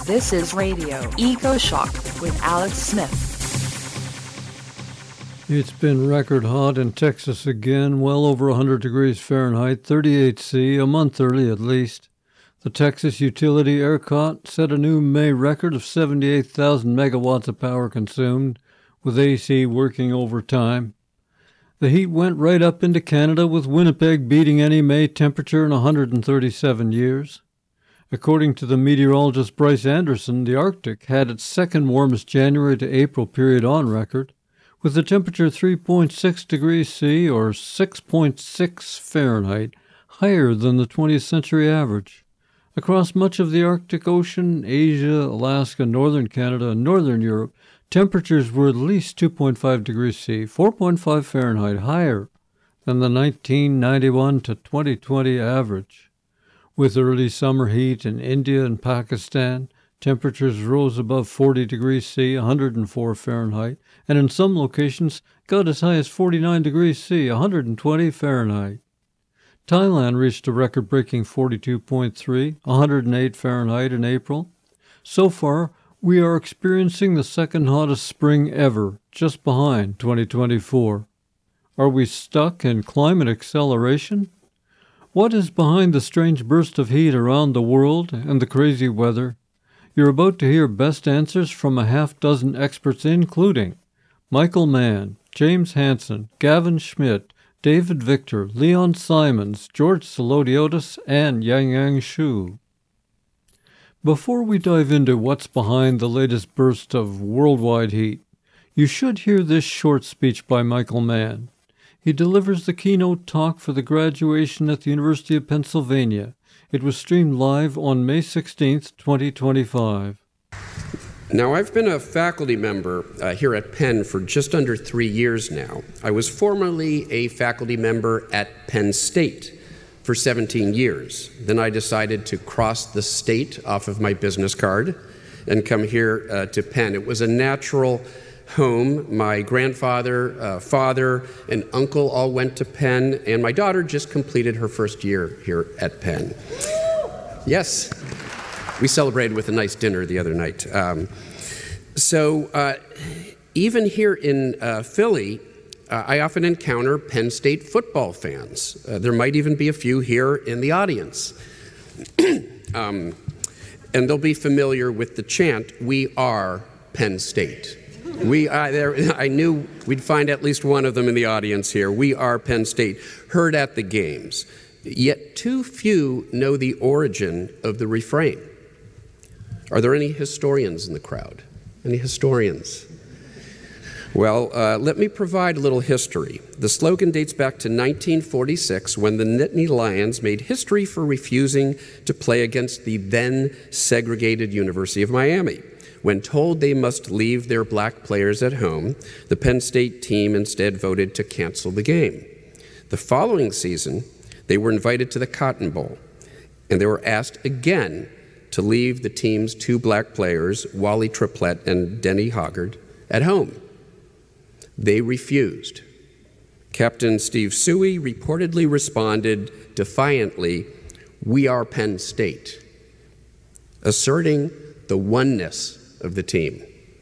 This is Radio Eco Shock with Alex Smith. It's been record hot in Texas again, well over 100 degrees Fahrenheit, 38 C, a month early at least. The Texas utility ERCOT set a new May record of 78,000 megawatts of power consumed, with AC working overtime. The heat went right up into Canada, with Winnipeg beating any May temperature in 137 years. According to the meteorologist Bryce Anderson, the Arctic had its second warmest January to April period on record, with the temperature 3.6 degrees C or 6.6 Fahrenheit higher than the 20th century average. Across much of the Arctic Ocean, Asia, Alaska, northern Canada, and northern Europe, temperatures were at least 2.5 degrees C, 4.5 Fahrenheit higher than the 1991 to 2020 average. With early summer heat in India and Pakistan, temperatures rose above 40 degrees C, 104 Fahrenheit, and in some locations got as high as 49 degrees C, 120 Fahrenheit. Thailand reached a record-breaking 42.3, 108 Fahrenheit in April. So far, we are experiencing the second hottest spring ever, just behind 2024. Are we stuck in climate acceleration? What is behind the strange burst of heat around the world and the crazy weather? You're about to hear best answers from a half-dozen experts, including Michael Mann, James Hansen, Gavin Schmidt, David Victor, Leon Simons, George Solodiotis, and Yang Shu. Before we dive into what's behind the latest burst of worldwide heat, you should hear this short speech by Michael Mann. He delivers the keynote talk for the graduation at the University of Pennsylvania. It was streamed live on May 16th, 2025. Now, I've been a faculty member here at Penn for just under 3 years now. I was formerly a faculty member at Penn State for 17 years. Then I decided to cross the state off of my business card and come here to Penn. It was a natural home. My grandfather, father, and uncle all went to Penn, and my daughter just completed her first year here at Penn. Yes, we celebrated with a nice dinner the other night. Even here in Philly, I often encounter Penn State football fans. There might even be a few here in the audience. And they'll be familiar with the chant, "We are Penn State." I knew we'd find at least one of them in the audience here. We are Penn State, heard at the games. Yet too few know the origin of the refrain. Are there any historians in the crowd? Any historians? Well, let me provide a little history. The slogan dates back to 1946, when the Nittany Lions made history for refusing to play against the then segregated University of Miami. When told they must leave their black players at home, the Penn State team instead voted to cancel the game. The following season, they were invited to the Cotton Bowl, and they were asked again to leave the team's two black players, Wally Triplett and Denny Hoggard, at home. They refused. Captain Steve Suey reportedly responded defiantly, "We are Penn State," asserting the oneness of the team.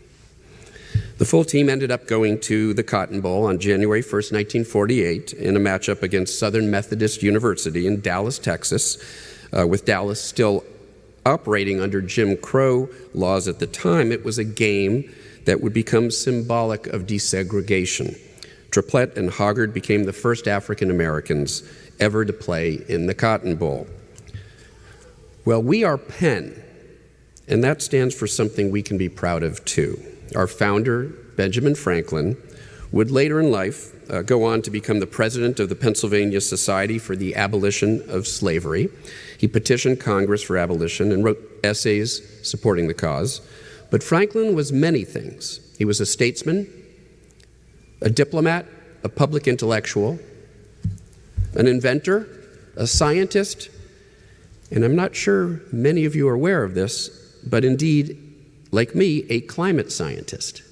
The full team ended up going to the Cotton Bowl on January 1st, 1948, in a matchup against Southern Methodist University in Dallas, Texas, with Dallas still operating under Jim Crow laws at the time. It was a game that would become symbolic of desegregation. Triplett and Hoggard became the first African Americans ever to play in the Cotton Bowl. Well, we are Penn, and that stands for something we can be proud of too. Our founder, Benjamin Franklin, would later in life go on to become the president of the Pennsylvania Society for the Abolition of Slavery. He petitioned Congress for abolition and wrote essays supporting the cause. But Franklin was many things. He was a statesman, a diplomat, a public intellectual, an inventor, a scientist, and I'm not sure many of you are aware of this, but indeed, like me, a climate scientist.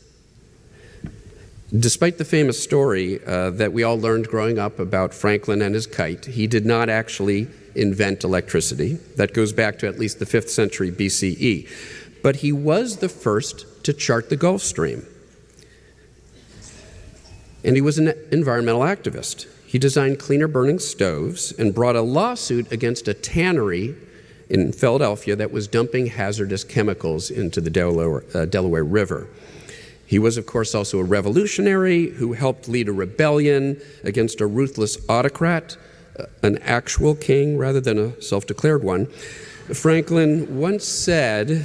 Despite the famous story that we all learned growing up about Franklin and his kite, he did not actually invent electricity. That goes back to at least the 5th century BCE. but he was the first to chart the Gulf Stream. And he was an environmental activist. He designed cleaner burning stoves and brought a lawsuit against a tannery in Philadelphia that was dumping hazardous chemicals into the Delaware River. He was, of course, also a revolutionary who helped lead a rebellion against a ruthless autocrat, an actual king rather than a self-declared one. Franklin once said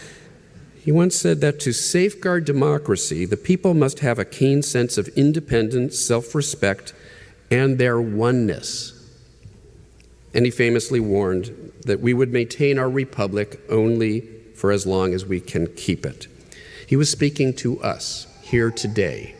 that to safeguard democracy, the people must have a keen sense of independence, self-respect, and their oneness. And he famously warned that we would maintain our republic only for as long as we can keep it. He was speaking to us here today.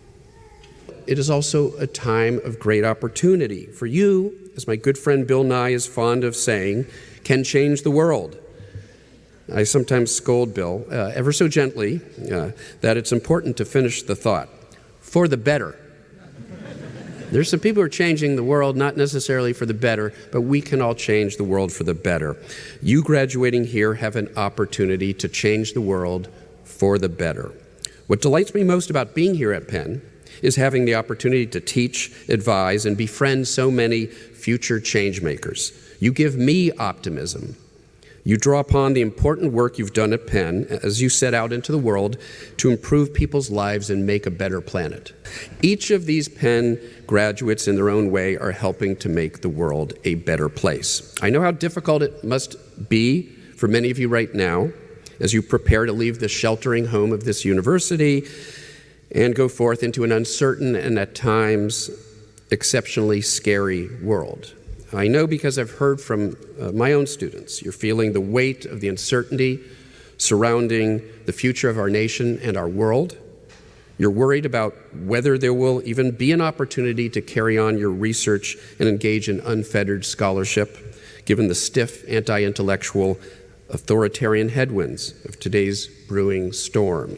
It is also a time of great opportunity for you, as my good friend Bill Nye is fond of saying, can change the world. I sometimes scold Bill, ever so gently, that it's important to finish the thought, for the better. There's some people who are changing the world, not necessarily for the better, but we can all change the world for the better. You graduating here have an opportunity to change the world for the better. What delights me most about being here at Penn is having the opportunity to teach, advise, and befriend so many future change makers. You give me optimism. You draw upon the important work you've done at Penn as you set out into the world to improve people's lives and make a better planet. Each of these Penn graduates in their own way are helping to make the world a better place. I know how difficult it must be for many of you right now as you prepare to leave the sheltering home of this university and go forth into an uncertain and at times exceptionally scary world. I know because I've heard from my own students, you're feeling the weight of the uncertainty surrounding the future of our nation and our world. You're worried about whether there will even be an opportunity to carry on your research and engage in unfettered scholarship, given the stiff, anti-intellectual, authoritarian headwinds of today's brewing storm.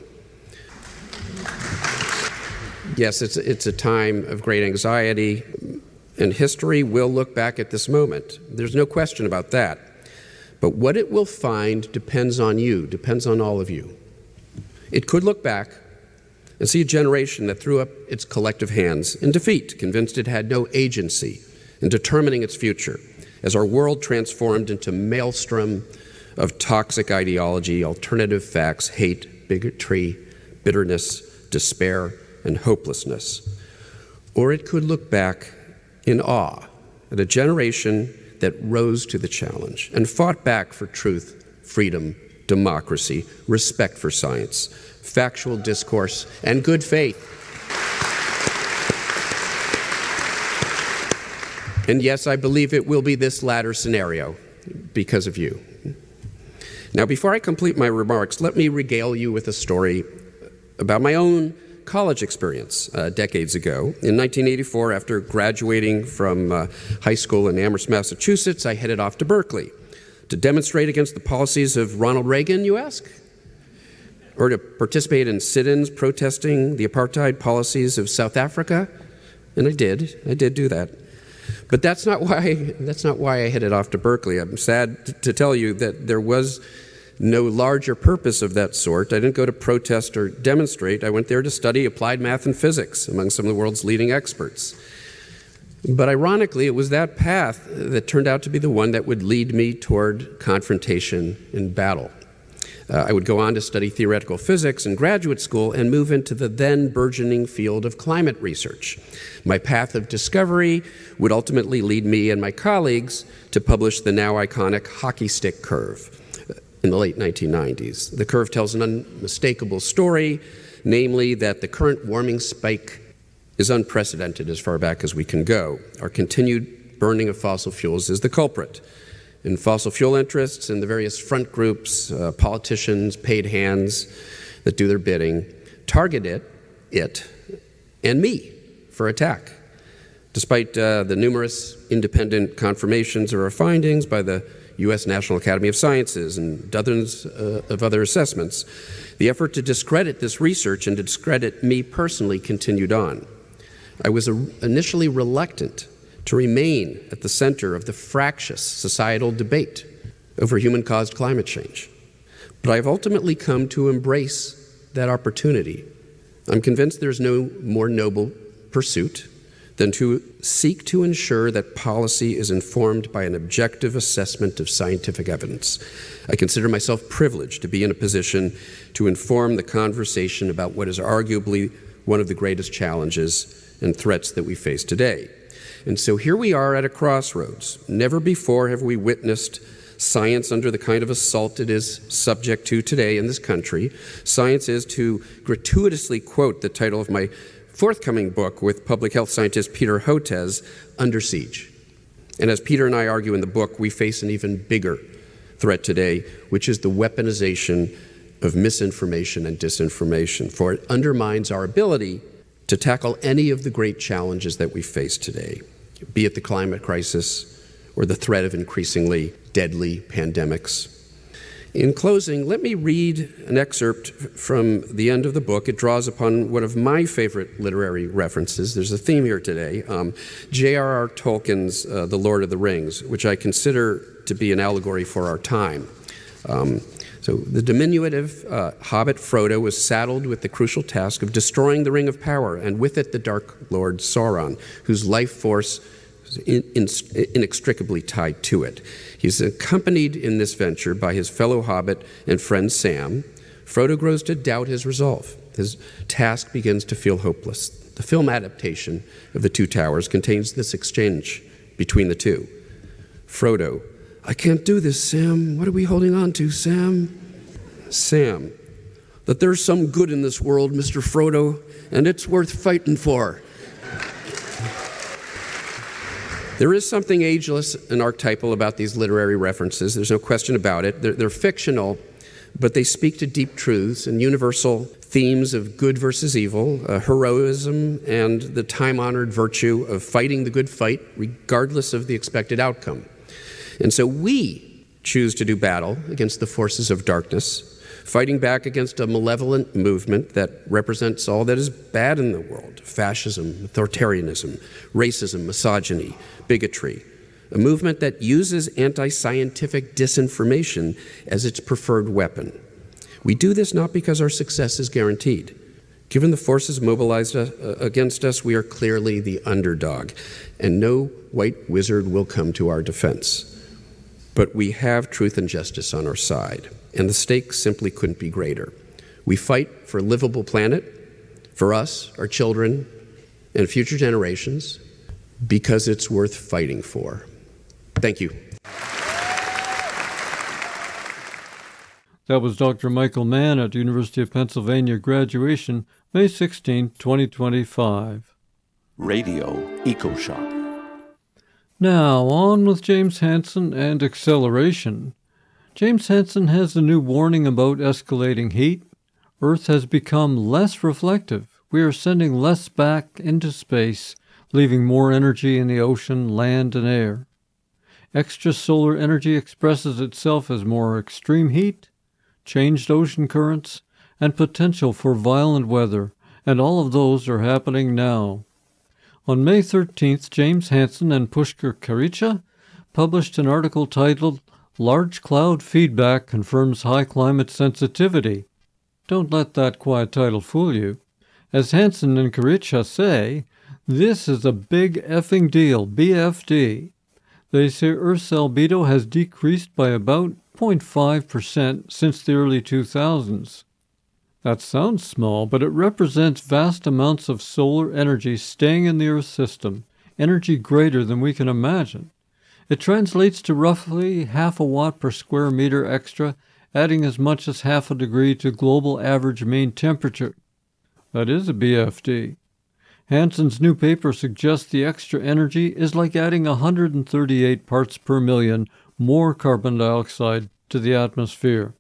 Yes, it's a time of great anxiety, and history will look back at this moment. There's no question about that. But what it will find depends on you, depends on all of you. It could look back and see a generation that threw up its collective hands in defeat, convinced it had no agency in determining its future, as our world transformed into maelstrom of toxic ideology, alternative facts, hate, bigotry, bitterness, despair, and hopelessness. Or it could look back in awe at a generation that rose to the challenge and fought back for truth, freedom, democracy, respect for science, factual discourse, and good faith. And yes, I believe it will be this latter scenario because of you. Now, before I complete my remarks, let me regale you with a story about my own college experience decades ago. In 1984, after graduating from high school in Amherst, Massachusetts, I headed off to Berkeley to demonstrate against the policies of Ronald Reagan, you ask? Or to participate in sit-ins protesting the apartheid policies of South Africa? And I did do that. But that's not why I headed off to Berkeley. I'm sad to tell you that there was no larger purpose of that sort. I didn't go to protest or demonstrate. I went there to study applied math and physics among some of the world's leading experts. But ironically, it was that path that turned out to be the one that would lead me toward confrontation and battle. I would go on to study theoretical physics in graduate school and move into the then burgeoning field of climate research. My path of discovery would ultimately lead me and my colleagues to publish the now iconic hockey stick curve in the late 1990s. The curve tells an unmistakable story, namely that the current warming spike is unprecedented as far back as we can go. Our continued burning of fossil fuels is the culprit. And fossil fuel interests and the various front groups, politicians, paid hands that do their bidding, target it and me for attack. Despite the numerous independent confirmations of our findings by the U.S. National Academy of Sciences and dozens of other assessments, the effort to discredit this research and to discredit me personally continued on. I was initially reluctant to remain at the center of the fractious societal debate over human-caused climate change. But I've ultimately come to embrace that opportunity. I'm convinced there's no more noble pursuit than to seek to ensure that policy is informed by an objective assessment of scientific evidence. I consider myself privileged to be in a position to inform the conversation about what is arguably one of the greatest challenges and threats that we face today. And so here we are at a crossroads. Never before have we witnessed science under the kind of assault it is subject to today in this country. Science is, to gratuitously quote the title of my forthcoming book with public health scientist Peter Hotez, under siege. And as Peter and I argue in the book, we face an even bigger threat today, which is the weaponization of misinformation and disinformation, for it undermines our ability to tackle any of the great challenges that we face today, be it the climate crisis or the threat of increasingly deadly pandemics. In closing, let me read an excerpt from the end of the book. It draws upon one of my favorite literary references. There's a theme here today, J.R.R. Tolkien's The Lord of the Rings, which I consider to be an allegory for our time. So the diminutive hobbit Frodo was saddled with the crucial task of destroying the Ring of Power, and with it the Dark Lord Sauron, whose life force is inextricably tied to it. He's accompanied in this venture by his fellow hobbit and friend Sam. Frodo grows to doubt his resolve. His task begins to feel hopeless. The film adaptation of The Two Towers contains this exchange between the two. Frodo: "I can't do this, Sam. What are we holding on to, Sam?" Sam: "That there's some good in this world, Mr. Frodo, and it's worth fighting for." There is something ageless and archetypal about these literary references. There's no question about it. They're fictional, but they speak to deep truths and universal themes of good versus evil, heroism, and the time-honored virtue of fighting the good fight regardless of the expected outcome. And so we choose to do battle against the forces of darkness, fighting back against a malevolent movement that represents all that is bad in the world: fascism, authoritarianism, racism, misogyny, bigotry. A movement that uses anti-scientific disinformation as its preferred weapon. We do this not because our success is guaranteed. Given the forces mobilized against us, we are clearly the underdog, and no white wizard will come to our defense. But we have truth and justice on our side, and the stakes simply couldn't be greater. We fight for a livable planet, for us, our children, and future generations, because it's worth fighting for. Thank you. That was Dr. Michael Mann at University of Pennsylvania graduation, May 16, 2025. Radio EcoShock. Now, on with James Hansen and acceleration. James Hansen has a new warning about escalating heat. Earth has become less reflective. We are sending less back into space, leaving more energy in the ocean, land, and air. Extra solar energy expresses itself as more extreme heat, changed ocean currents, and potential for violent weather, and all of those are happening now. On May 13th, James Hansen and Pushkar Karicha published an article titled "Large Cloud Feedback Confirms High Climate Sensitivity." Don't let that quiet title fool you. As Hansen and Karicha say, this is a big effing deal, BFD. They say Earth's albedo has decreased by about 0.5% since the early 2000s. That sounds small, but it represents vast amounts of solar energy staying in the Earth system, energy greater than we can imagine. It translates to roughly half a watt per square meter extra, adding as much as half a degree to global average mean temperature. That is a BFD. Hansen's new paper suggests the extra energy is like adding 138 parts per million more carbon dioxide to the atmosphere.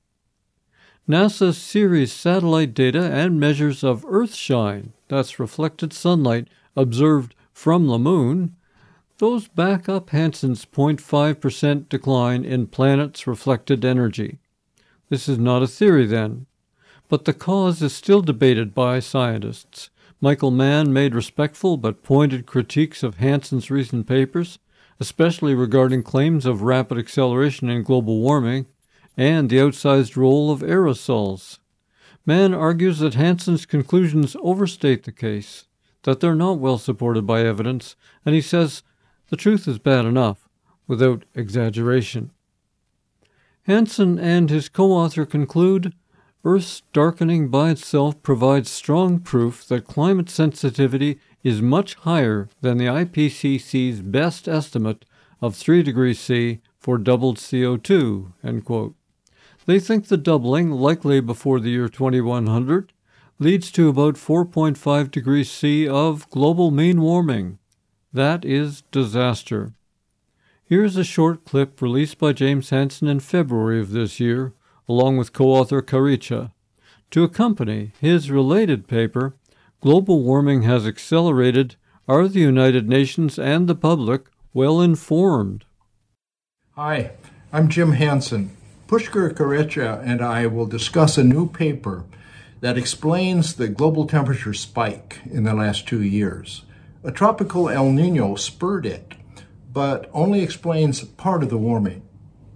NASA's Ceres satellite data and measures of Earthshine, that's reflected sunlight observed from the Moon, those back up Hansen's 0.5% decline in planet's reflected energy. This is not a theory then, but the cause is still debated by scientists. Michael Mann made respectful but pointed critiques of Hansen's recent papers, especially regarding claims of rapid acceleration in global warming, and the outsized role of aerosols. Mann argues that Hansen's conclusions overstate the case, that they're not well supported by evidence, and he says the truth is bad enough, without exaggeration. Hansen and his co-author conclude, Earth's darkening by itself provides strong proof that climate sensitivity is much higher than the IPCC's best estimate of 3 degrees C for doubled CO2, end quote. They think the doubling, likely before the year 2100, leads to about 4.5 degrees C of global mean warming. That is disaster. Here's a short clip released by James Hansen in February of this year, along with co-author Karicha, to accompany his related paper, Global Warming Has Accelerated, Are the United Nations and the Public Well Informed? Hi, I'm Jim Hansen. Pushkar Karicha and I will discuss a new paper that explains the global temperature spike in the last 2 years. A tropical El Niño spurred it, but only explains part of the warming.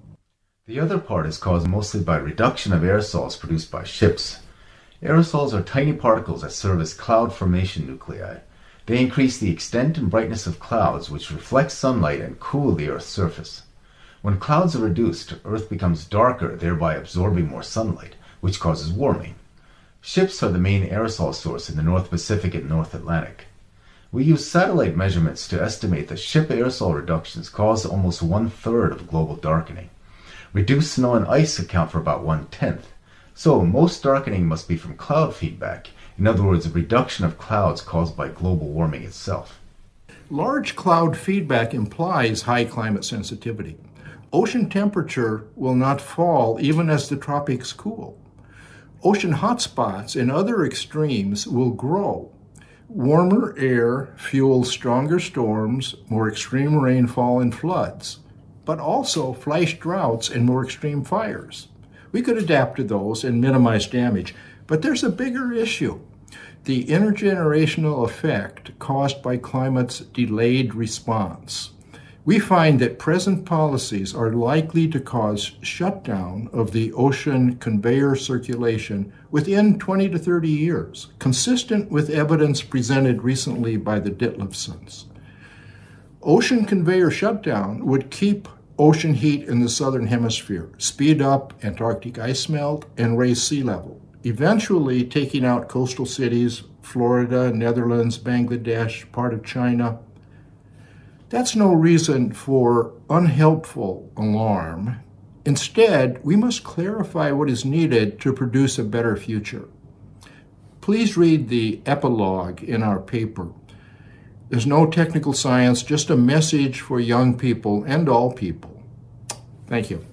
The other part is caused mostly by reduction of aerosols produced by ships. Aerosols are tiny particles that serve as cloud formation nuclei. They increase the extent and brightness of clouds, which reflect sunlight and cool the Earth's surface. When clouds are reduced, Earth becomes darker, thereby absorbing more sunlight, which causes warming. Ships are the main aerosol source in the North Pacific and North Atlantic. We use satellite measurements to estimate that ship aerosol reductions cause almost 1/3 of global darkening. Reduced snow and ice account for about 1/10. So most darkening must be from cloud feedback, in other words, a reduction of clouds caused by global warming itself. Large cloud feedback implies high climate sensitivity. Ocean temperature will not fall even as the tropics cool. Ocean hotspots and other extremes will grow. Warmer air fuels stronger storms, more extreme rainfall and floods, but also flash droughts and more extreme fires. We could adapt to those and minimize damage, but there's a bigger issue: the intergenerational effect caused by climate's delayed response. We find that present policies are likely to cause shutdown of the ocean conveyor circulation within 20 to 30 years, consistent with evidence presented recently by the Ditlevsons. Ocean conveyor shutdown would keep ocean heat in the southern hemisphere, speed up Antarctic ice melt, and raise sea level, eventually taking out coastal cities, Florida, Netherlands, Bangladesh, part of China. That's no reason for unhelpful alarm. Instead, we must clarify what is needed to produce a better future. Please read the epilogue in our paper. There's no technical science, just a message for young people and all people. Thank you.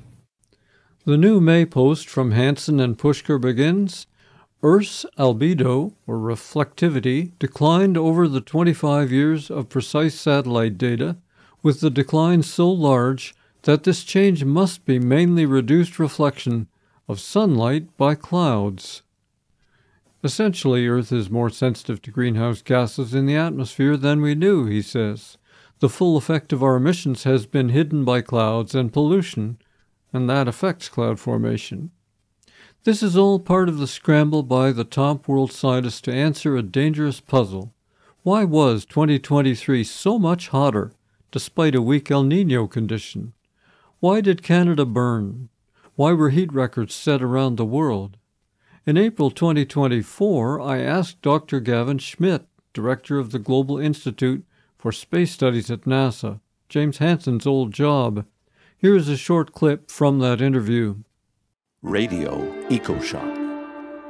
The new May post from Hansen and Pushkar begins, Earth's albedo, or reflectivity, declined over the 25 years of precise satellite data, with the decline so large that this change must be mainly reduced reflection of sunlight by clouds. Essentially, Earth is more sensitive to greenhouse gases in the atmosphere than we knew, he says. The full effect of our emissions has been hidden by clouds and pollution, and that affects cloud formation. This is all part of the scramble by the top world scientists to answer a dangerous puzzle. Why was 2023 so much hotter, despite a weak El Niño condition? Why did Canada burn? Why were heat records set around the world? In April 2024, I asked Dr. Gavin Schmidt, director of the Global Institute for Space Studies at NASA, James Hansen's old job. Here is a short clip from that interview. Radio EcoShock.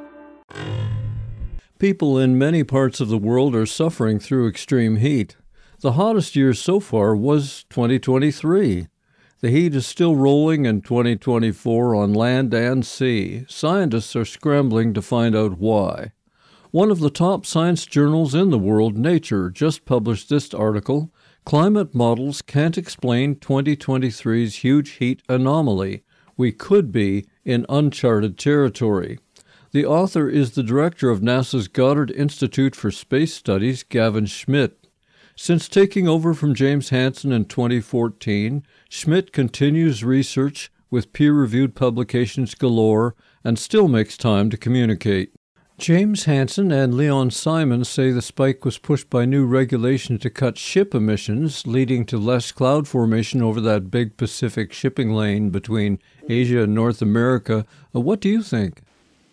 People in many parts of the world are suffering through extreme heat. The hottest year so far was 2023. The heat is still rolling in 2024 on land and sea. Scientists are scrambling to find out why. One of the top science journals in the world, Nature, just published this article, Climate Models Can't Explain 2023's Huge Heat Anomaly. We could be in uncharted territory. The author is the director of NASA's Goddard Institute for Space Studies, Gavin Schmidt. Since taking over from James Hansen in 2014, Schmidt continues research with peer-reviewed publications galore, and still makes time to communicate. James Hansen and Leon Simon say the spike was pushed by new regulation to cut ship emissions, leading to less cloud formation over that big Pacific shipping lane between Asia and North America. What do you think?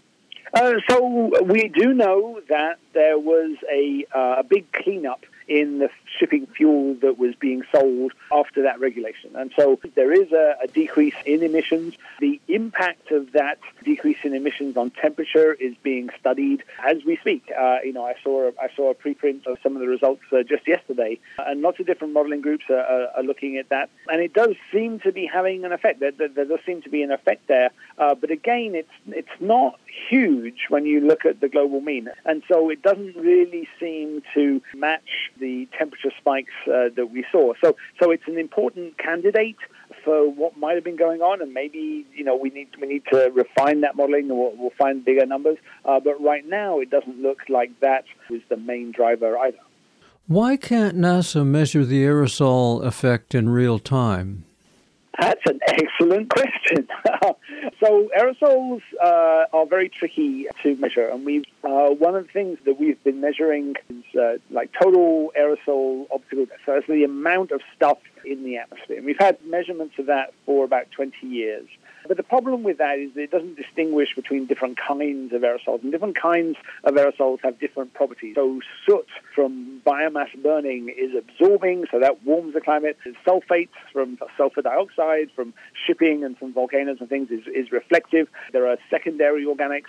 So we do know that there was a big cleanup in the shipping fuel that was being sold after that regulation. And so there is a decrease in emissions. The impact of that decrease in emissions on temperature is being studied as we speak. I saw a preprint of some of the results just yesterday, and lots of different modeling groups are looking at that. And it does seem to be having an effect. There does seem to be an effect there. But again, it's not huge when you look at the global mean. And so it doesn't really seem to match the temperature spikes that we saw. So it's an important candidate for what might have been going on, and maybe we need to refine that modeling, and we'll find bigger numbers. But right now, it doesn't look like that was the main driver either. Why can't NASA measure the aerosol effect in real time? That's an excellent question. So aerosols are very tricky to measure, and one of the things that we've been measuring is like total aerosol optical depth. So that's the amount of stuff in the atmosphere. And we've had measurements of that for about 20 years. But the problem with that is that it doesn't distinguish between different kinds of aerosols, and different kinds of aerosols have different properties. So soot from biomass burning is absorbing, so that warms the climate. Sulfates from sulfur dioxide from shipping and from volcanoes and things is reflective. There are secondary organics,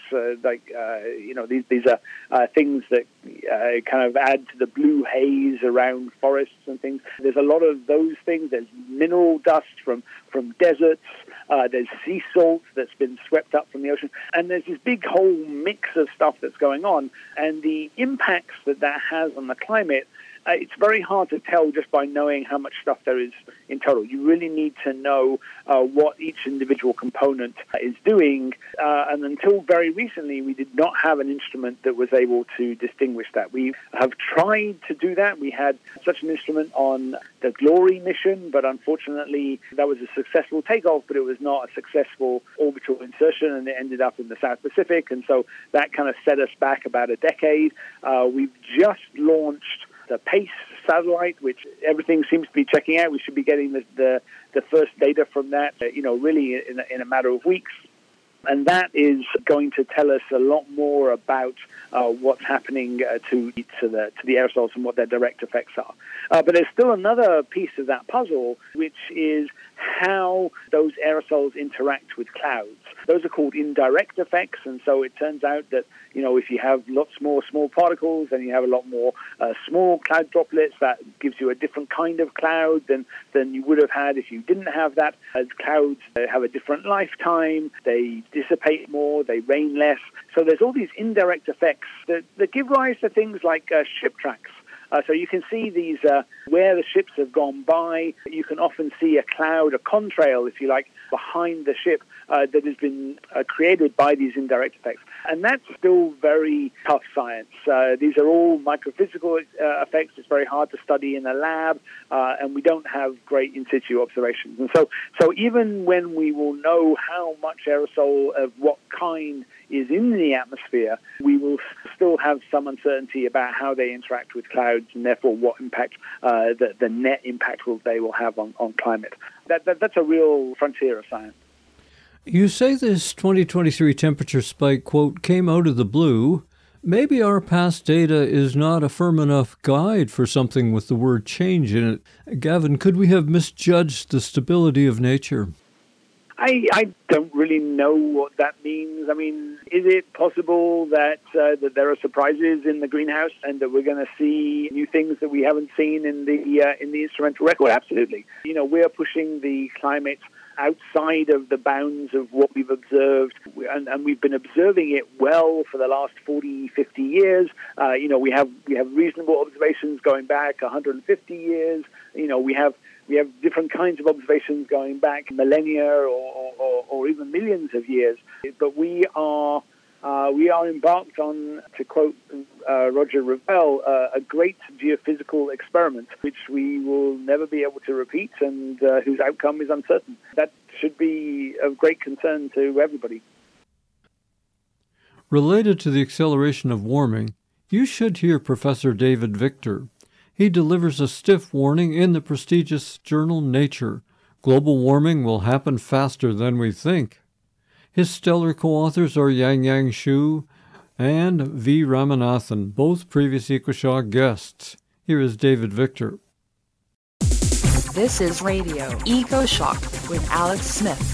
these are things that kind of add to the blue haze around forests and things. There's a lot of those things. There's mineral dust from deserts. There's sea salt that's been swept up from the ocean. And there's this big whole mix of stuff that's going on. And the impacts that has on the climate, it's very hard to tell just by knowing how much stuff there is in total. You really need to know what each individual component is doing. And until very recently, we did not have an instrument that was able to distinguish that. We have tried to do that. We had such an instrument on the Glory mission, but unfortunately, that was a successful takeoff, but it was not a successful orbital insertion, and it ended up in the South Pacific. And so that kind of set us back about a decade. We've just launched the PACE satellite, which everything seems to be checking out. We should be getting the first data from that, really in a matter of weeks. And that is going to tell us a lot more about what's happening to the aerosols and what their direct effects are. But there's still another piece of that puzzle, which is how those aerosols interact with clouds. Those are called indirect effects, and so it turns out that if you have lots more small particles and you have a lot more small cloud droplets, that gives you a different kind of cloud than you would have had if you didn't have that. As clouds have a different lifetime, they dissipate more, they rain less. So there's all these indirect effects that give rise to things like ship tracks. So you can see these, where the ships have gone by, you can often see a cloud, a contrail, if you like, behind the ship that has been created by these indirect effects. And that's still very tough science. These are all microphysical effects. It's very hard to study in a lab, and we don't have great in situ observations. And so even when we will know how much aerosol of what kind is in the atmosphere, we will still have some uncertainty about how they interact with clouds, and therefore what impact, the net impact they will have on climate. That's a real frontier of science. You say this 2023 temperature spike, quote, came out of the blue. Maybe our past data is not a firm enough guide for something with the word change in it. Gavin, could we have misjudged the stability of nature? I don't really know what that means. I mean, is it possible that there are surprises in the greenhouse and that we're going to see new things that we haven't seen in the instrumental record? Absolutely. We are pushing the climate outside of the bounds of what we've observed, and we've been observing it well for the last 40, 50 years. We have reasonable observations going back 150 years. We have different kinds of observations going back millennia or even millions of years. But we are embarked on, to quote Roger Revelle, a great geophysical experiment, which we will never be able to repeat and whose outcome is uncertain. That should be of great concern to everybody. Related to the acceleration of warming, you should hear Professor David Victor. He delivers a stiff warning in the prestigious journal Nature. Global warming will happen faster than we think. His stellar co-authors are Yang Shu and V. Ramanathan, both previous EcoShock guests. Here is David Victor. This is Radio EcoShock with Alex Smith.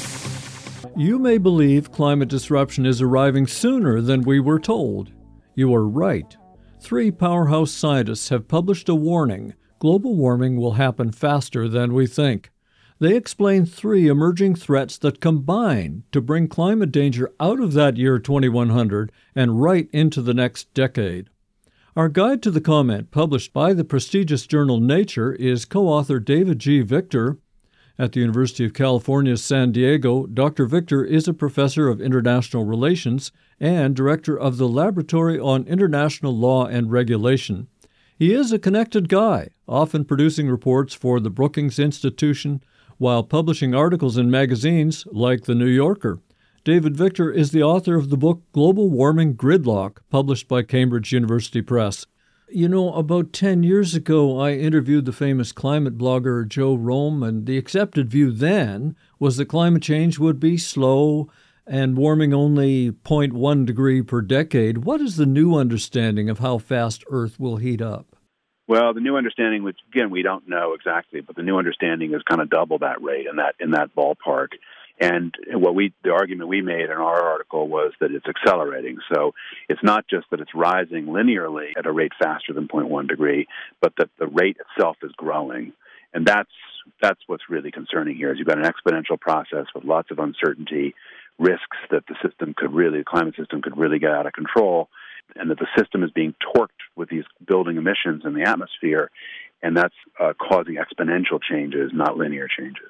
You may believe climate disruption is arriving sooner than we were told. You are right. 3 powerhouse scientists have published a warning. Global warming will happen faster than we think. They explain 3 emerging threats that combine to bring climate danger out of that year 2100 and right into the next decade. Our guide to the comment, published by the prestigious journal Nature, is co-author David G. Victor. At the University of California, San Diego, Dr. Victor is a professor of international relations and director of the Laboratory on International Law and Regulation. He is a connected guy, often producing reports for the Brookings Institution while publishing articles in magazines like The New Yorker. David Victor is the author of the book Global Warming Gridlock, published by Cambridge University Press. You know, about 10 years ago, I interviewed the famous climate blogger Joe Romm, and the accepted view then was that climate change would be slow and warming only 0.1 degree per decade. What is the new understanding of how fast Earth will heat up? Well, the new understanding, which again we don't know exactly, but the new understanding is kind of double that rate in that ballpark. And the argument we made in our article was that it's accelerating. So it's not just that it's rising linearly at a rate faster than 0.1 degree, but that the rate itself is growing. And that's what's really concerning here. Is you've got an exponential process with lots of uncertainty, risks that the climate system could really get out of control, and that the system is being torqued with these building emissions in the atmosphere, and that's causing exponential changes, not linear changes.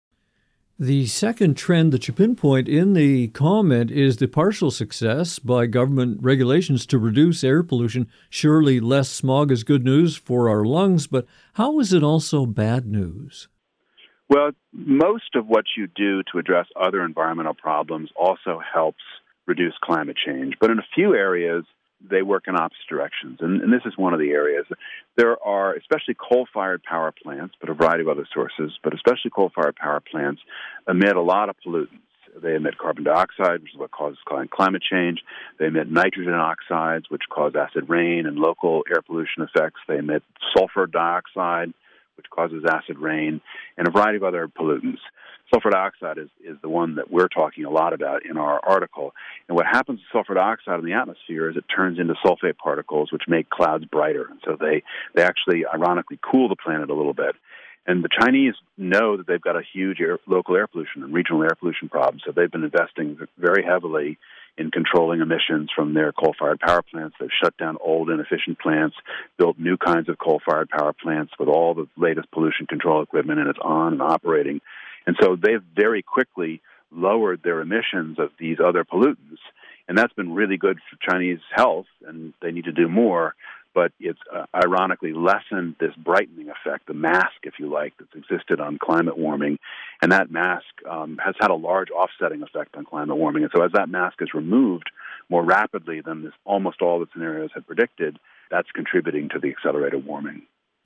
The second trend that you pinpoint in the comment is the partial success by government regulations to reduce air pollution. Surely less smog is good news for our lungs, but how is it also bad news? Well, most of what you do to address other environmental problems also helps reduce climate change. But in a few areas, they work in opposite directions. And this is one of the areas. There are, especially coal-fired power plants, but a variety of other sources, but especially coal-fired power plants emit a lot of pollutants. They emit carbon dioxide, which is what causes climate change. They emit nitrogen oxides, which cause acid rain and local air pollution effects. They emit sulfur dioxide, which causes acid rain, and a variety of other pollutants. Sulfur dioxide is the one that we're talking a lot about in our article. And what happens to sulfur dioxide in the atmosphere is it turns into sulfate particles, which make clouds brighter. And so they actually, ironically, cool the planet a little bit. And the Chinese know that they've got a huge local air pollution and regional air pollution problem, so they've been investing very heavily in controlling emissions from their coal-fired power plants. They've shut down old, inefficient plants, built new kinds of coal-fired power plants with all the latest pollution control equipment, and it's on and operating. And so they've very quickly lowered their emissions of these other pollutants, and that's been really good for Chinese health, and they need to do more. But it's ironically lessened this brightening effect, the mask, if you like, that's existed on climate warming. And that mask has had a large offsetting effect on climate warming. And so as that mask is removed more rapidly than almost all the scenarios had predicted, that's contributing to the accelerated warming.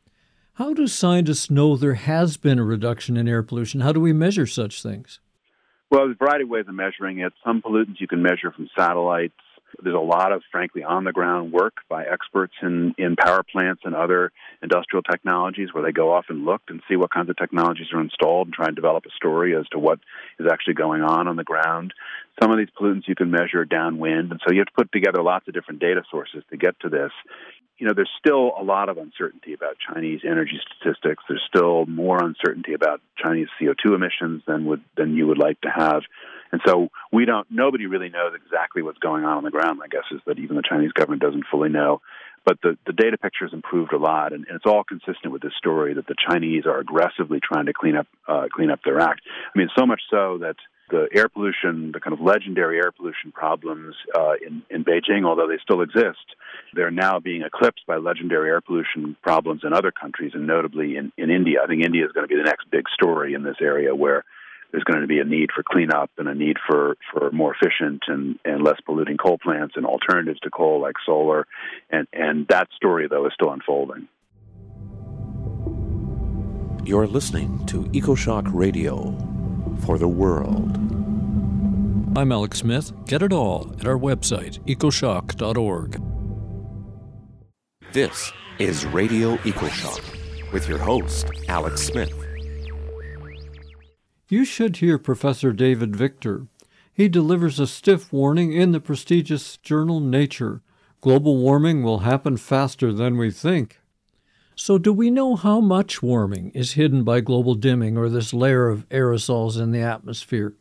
How do scientists know there has been a reduction in air pollution? How do we measure such things? Well, there's a variety of ways of measuring it. Some pollutants you can measure from satellites. There's a lot of, frankly, on-the-ground work by experts in power plants and other industrial technologies where they go off and look and see what kinds of technologies are installed and try and develop a story as to what is actually going on the ground. Some of these pollutants you can measure downwind, and so you have to put together lots of different data sources to get to this. You know, there's still a lot of uncertainty about Chinese energy statistics. There's still more uncertainty about Chinese CO2 emissions than you would like to have. And so nobody really knows exactly what's going on the ground. My guess is that even the Chinese government doesn't fully know. But the data picture has improved a lot, and it's all consistent with this story that the Chinese are aggressively trying to clean up their act. I mean, so much so that the air pollution, the kind of legendary air pollution problems in Beijing, although they still exist, they're now being eclipsed by legendary air pollution problems in other countries, and notably in India. I think India is going to be the next big story in this area where there's going to be a need for cleanup and a need for more efficient and less polluting coal plants and alternatives to coal like solar. And that story, though, is still unfolding. You're listening to EcoShock Radio for the world. I'm Alex Smith. Get it all at our website, ecoshock.org. This is Radio EcoShock with your host, Alex Smith. You should hear Professor David Victor. He delivers a stiff warning in the prestigious journal Nature. Global warming will happen faster than we think. So do we know how much warming is hidden by global dimming or this layer of aerosols in the atmosphere?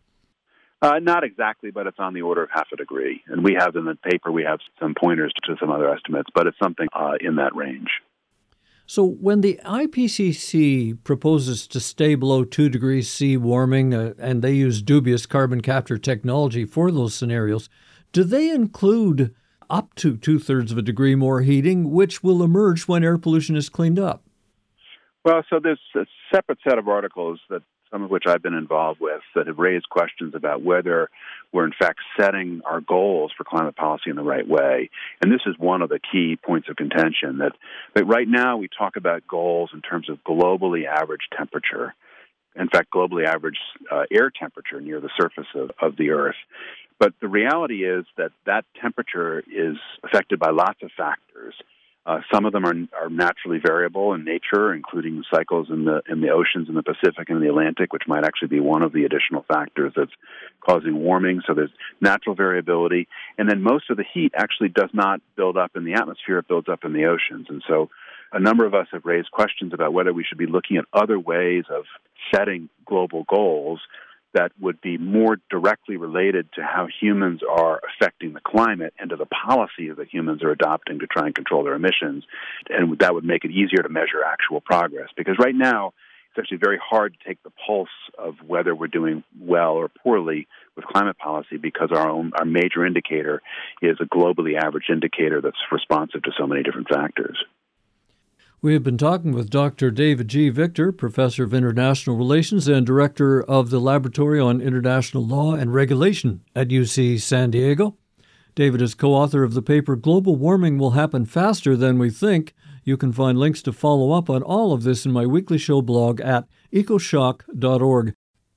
Not exactly, but it's on the order of half a degree. And we have in the paper, we have some pointers to some other estimates, but it's something in that range. So when the IPCC proposes to stay below 2 degrees C warming, and they use dubious carbon capture technology for those scenarios, do they include up to 2/3 of a degree more heating, which will emerge when air pollution is cleaned up? Well, so there's a separate set of articles, that some of which I've been involved with, that have raised questions about whether we're in fact setting our goals for climate policy in the right way. And this is one of the key points of contention, that right now we talk about goals in terms of globally average temperature. In fact, globally average air temperature near the surface of the Earth. But the reality is that temperature is affected by lots of factors. Some of them are naturally variable in nature, including cycles in the oceans in the Pacific and the Atlantic, which might actually be one of the additional factors that's causing warming. So there's natural variability. And then most of the heat actually does not build up in the atmosphere, it builds up in the oceans. And so a number of us have raised questions about whether we should be looking at other ways of setting global goals that would be more directly related to how humans are affecting the climate and to the policies that humans are adopting to try and control their emissions. And that would make it easier to measure actual progress. Because right now, it's actually very hard to take the pulse of whether we're doing well or poorly with climate policy, because our major indicator is a globally average indicator that's responsive to so many different factors. We have been talking with Dr. David G. Victor, Professor of International Relations and Director of the Laboratory on International Law and Regulation at UC San Diego. David is co-author of the paper Global Warming Will Happen Faster Than We Think. You can find links to follow up on all of this in my weekly show blog at ecoshock.org.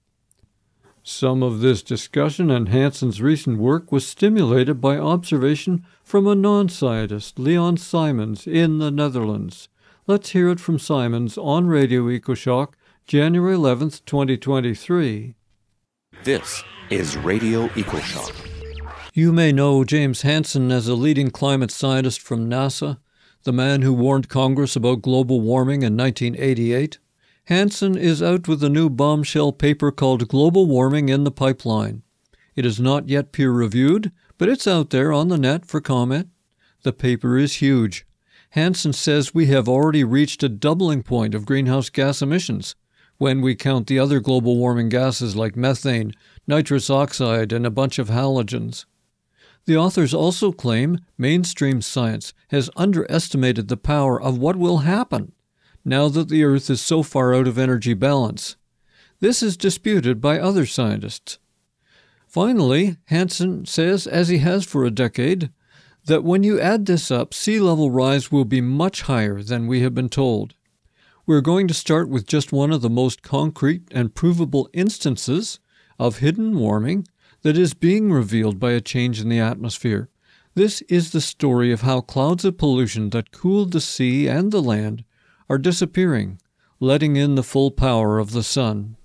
Some of this discussion and Hansen's recent work was stimulated by observation from a non-scientist, Leon Simons, in the Netherlands. Let's hear it from Simons on Radio EcoShock, January 11th, 2023. This is Radio EcoShock. You may know James Hansen as a leading climate scientist from NASA, the man who warned Congress about global warming in 1988. Hansen is out with a new bombshell paper called Global Warming in the Pipeline. It is not yet peer-reviewed, but it's out there on the net for comment. The paper is huge. Hansen says we have already reached a doubling point of greenhouse gas emissions when we count the other global warming gases like methane, nitrous oxide, and a bunch of halogens. The authors also claim mainstream science has underestimated the power of what will happen now that the Earth is so far out of energy balance. This is disputed by other scientists. Finally, Hansen says, as he has for a decade, that when you add this up, sea level rise will be much higher than we have been told. We're going to start with just one of the most concrete and provable instances of hidden warming that is being revealed by a change in the atmosphere. This is the story of how clouds of pollution that cooled the sea and the land are disappearing, letting in the full power of the sun.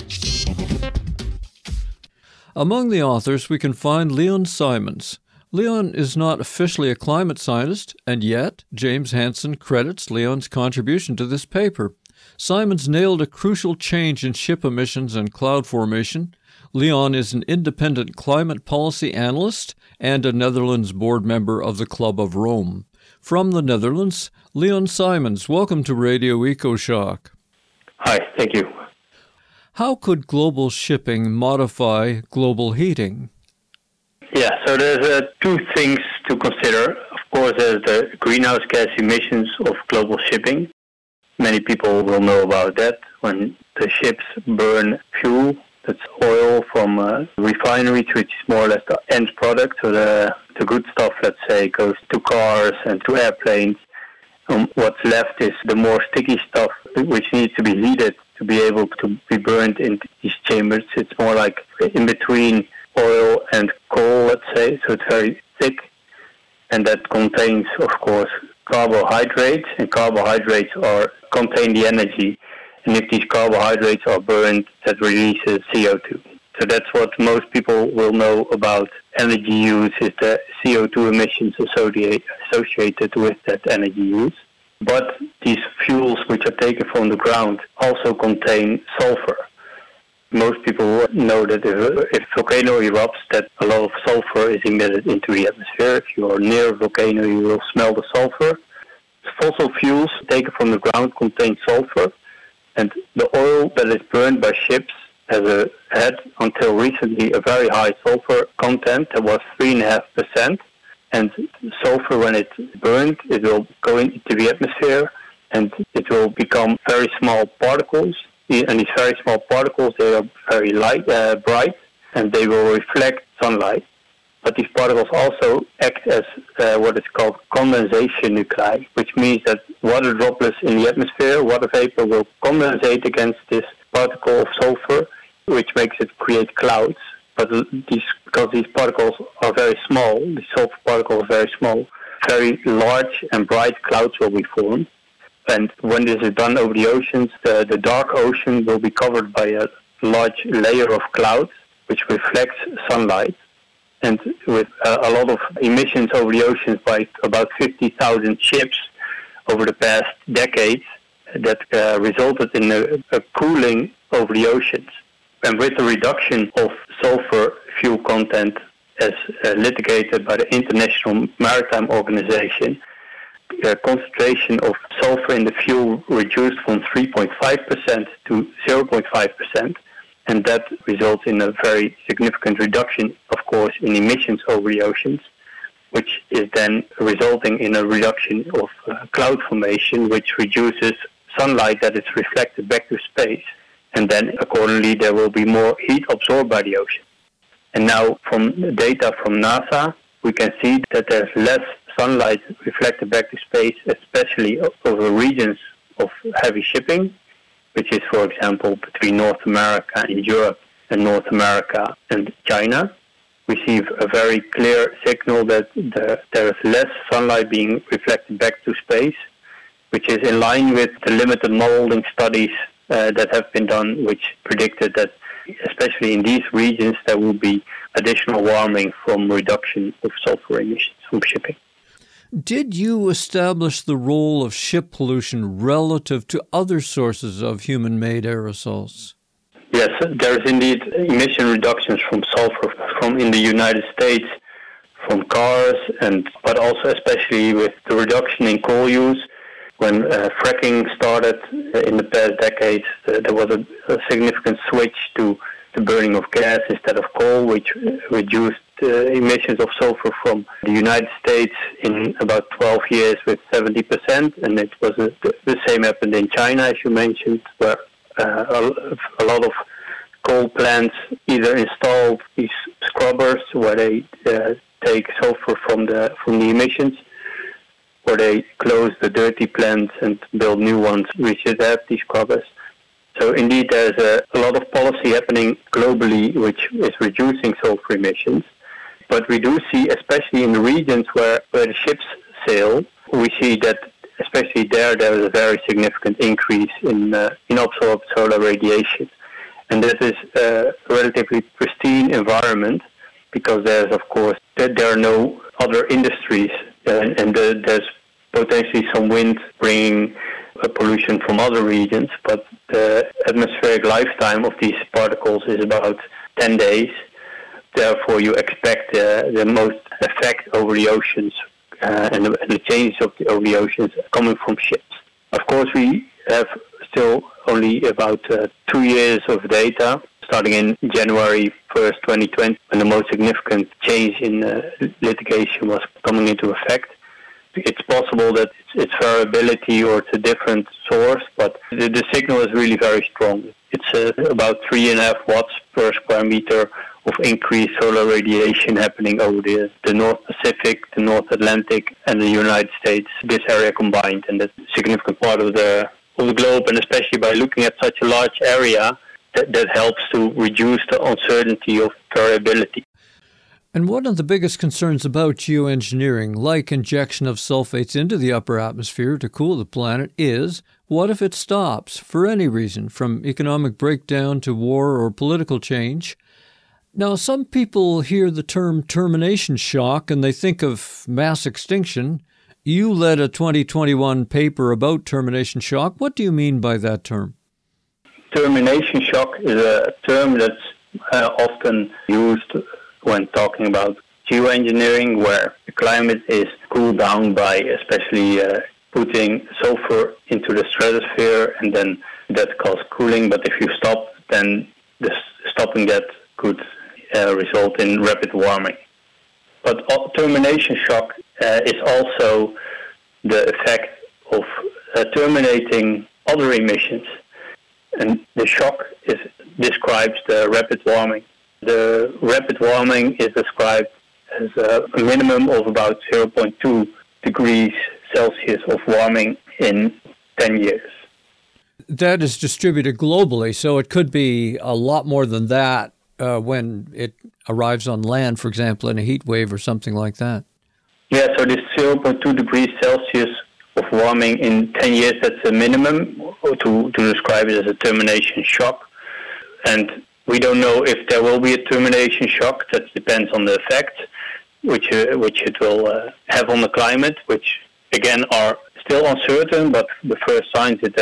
Among the authors, we can find Leon Simons. Leon is not officially a climate scientist, and yet James Hansen credits Leon's contribution to this paper. Simons nailed a crucial change in ship emissions and cloud formation. Leon is an independent climate policy analyst and a Netherlands board member of the Club of Rome. From the Netherlands, Leon Simons, welcome to Radio EcoShock. Hi, thank you. How could global shipping modify global heating? Yeah, so there's two things to consider. Of course, there's the greenhouse gas emissions of global shipping. Many people will know about that. When the ships burn fuel, that's oil from refineries, which is more or less the end product. So the good stuff, let's say, goes to cars and to airplanes. What's left is the more sticky stuff, which needs to be heated to be able to be burned in these chambers. It's more like in between oil and coal, let's say, so it's very thick. And that contains, of course, carbohydrates, and carbohydrates contain the energy. And if these carbohydrates are burned, that releases CO2. So that's what most people will know about energy use, is the CO2 emissions associated with that energy use. But these fuels which are taken from the ground also contain sulfur. Most people know that if volcano erupts, that a lot of sulfur is emitted into the atmosphere. If you are near a volcano, you will smell the sulfur. Fossil fuels taken from the ground contain sulfur, and the oil that is burned by ships had until recently a very high sulfur content. That was 3.5%. And sulfur, when it's burned, it will go into the atmosphere and it will become very small particles. And these very small particles, they are very bright, and they will reflect sunlight. But these particles also act as what is called condensation nuclei, which means that water droplets in the atmosphere, water vapor, will condensate against this particle of sulfur, which makes it create clouds. But because these particles are very small, the sulfur particles are very small, very large and bright clouds will be formed. And when this is done over the oceans, the dark ocean will be covered by a large layer of clouds, which reflects sunlight. And with a lot of emissions over the oceans by about 50,000 ships over the past decades, that resulted in a cooling over the oceans. And with the reduction of sulfur fuel content as litigated by the International Maritime Organization, the concentration of sulfur in the fuel reduced from 3.5% to 0.5%, and that results in a very significant reduction, of course, in emissions over the oceans, which is then resulting in a reduction of cloud formation, which reduces sunlight that is reflected back to space, and then accordingly there will be more heat absorbed by the ocean. And now from data from NASA, we can see that there's less sunlight reflected back to space, especially over regions of heavy shipping, which is, for example, between North America and Europe and North America and China. We see a very clear signal that there is less sunlight being reflected back to space, which is in line with the limited modeling studies that have been done, which predicted that, especially in these regions, there will be additional warming from reduction of sulfur emissions from shipping. Did you establish the role of ship pollution relative to other sources of human-made aerosols? Yes, there is indeed emission reductions from sulfur from in the United States, from cars, but also especially with the reduction in coal use. When fracking started in the past decades, there was a significant switch to the burning of gas instead of coal, which reduced emissions of sulfur from the United States in about 12 years with 70%, and it was the same happened in China, as you mentioned, where a lot of coal plants either installed these scrubbers where they take sulfur from the emissions, or they close the dirty plants and build new ones which should have these scrubbers. So indeed there's a lot of policy happening globally which is reducing sulfur emissions. But we do see, especially in the regions where the ships sail, we see that especially there is a very significant increase in absorbed solar radiation. And this is a relatively pristine environment because there's, of course, there are no other industries and there's potentially some wind bringing pollution from other regions, but the atmospheric lifetime of these particles is about 10 days. Therefore, you expect the most effect over the oceans and the changes over the oceans coming from ships. Of course, we have still only about 2 years of data, starting in January 1st, 2020, when the most significant change in litigation was coming into effect. it's possible that it's variability or it's a different source, but the signal is really very strong. It's about 3.5 watts per square meter of increased solar radiation happening over the North Pacific, the North Atlantic, and the United States, this area combined. And that's a significant part of the globe, and especially by looking at such a large area, that helps to reduce the uncertainty of variability. And one of the biggest concerns about geoengineering, like injection of sulfates into the upper atmosphere to cool the planet, is what if it stops for any reason, from economic breakdown to war or political change? Now, some people hear the term termination shock and they think of mass extinction. You led a 2021 paper about termination shock. What do you mean by that term? Termination shock is a term that's often used when talking about geoengineering, where the climate is cooled down by especially putting sulfur into the stratosphere, and then that causes cooling. But if you stop, then stopping that could result in rapid warming. But termination shock is also the effect of terminating other emissions. And the shock describes the rapid warming. The rapid warming is described as a minimum of about 0.2 degrees Celsius of warming in 10 years. That is distributed globally, so it could be a lot more than that when it arrives on land, for example, in a heat wave or something like that. Yeah, so this 0.2 degrees Celsius of warming in 10 years, that's a minimum to describe it as a termination shock. And we don't know if there will be a termination shock. That depends on the effects which it will have on the climate, which again are still uncertain. But the first signs is that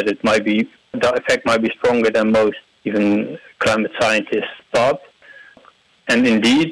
the effect might be stronger than most even climate scientists thought. And indeed,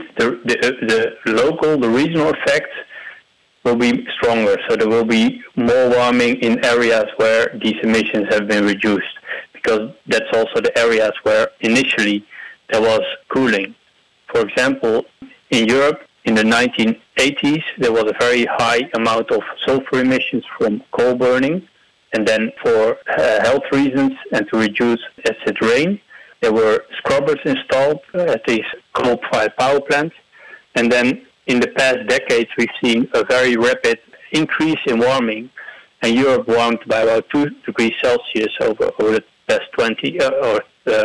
the regional effects will be stronger. So there will be more warming in areas where these emissions have been reduced, because that's also the areas where initially there was cooling. For example, in Europe, in the 1980s, there was a very high amount of sulfur emissions from coal burning. And then for health reasons and to reduce acid rain, there were scrubbers installed at these coal-fired power plants. And then in the past decades, we've seen a very rapid increase in warming. And Europe warmed by about 2 degrees Celsius over the past 20 or